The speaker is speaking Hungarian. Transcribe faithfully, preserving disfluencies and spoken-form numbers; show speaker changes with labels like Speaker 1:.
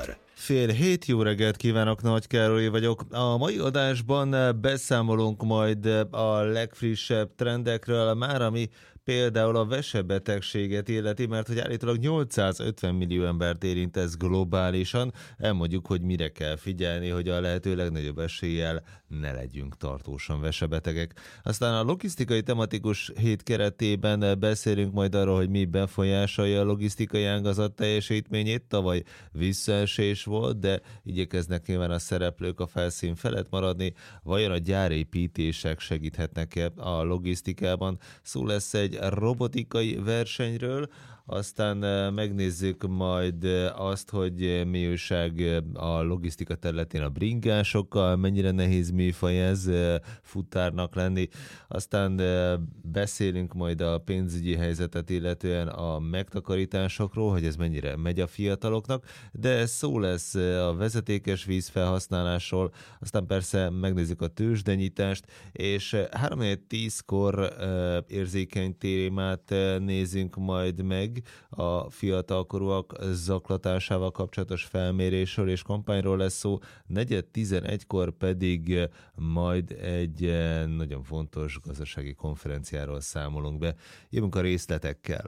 Speaker 1: Károly.
Speaker 2: Fél hét, jó reggelt kívánok, Nagy Károly vagyok. A mai adásban beszámolunk majd a legfrissebb trendekről, már ami például a vesebetegséget illeti, mert hogy állítólag nyolcszázötven millió embert érint ez globálisan. Elmondjuk, hogy mire kell figyelni, hogy a lehető legnagyobb eséllyel ne legyünk tartósan vesebetegek. Aztán a logisztikai tematikus hét keretében beszélünk majd arról, hogy mi befolyásolja a logisztikai ágazat teljesítményét. Tavaly visszaesés volt, de igyekeznek nyilván a szereplők a felszín felett maradni. Vajon a gyárépítések segíthetnek-e a logisztikában? Szó lesz egy robotikai versenyről, aztán megnézzük majd azt, hogy mi újság a logisztika területén a bringásokkal, mennyire nehéz műfaj ez futárnak lenni. Aztán beszélünk majd a pénzügyi helyzetet, illetően a megtakarításokról, hogy ez mennyire megy a fiataloknak, de szó lesz a vezetékes víz felhasználásról, aztán persze megnézzük a tőzsdenyitást, és három tízkor érzékeny témát nézünk majd meg, a fiatalkorúak zaklatásával kapcsolatos felmérésről és kampányról lesz szó, negyed tizenegykor pedig majd egy nagyon fontos gazdasági konferenciáról számolunk be. Jövünk a részletekkel.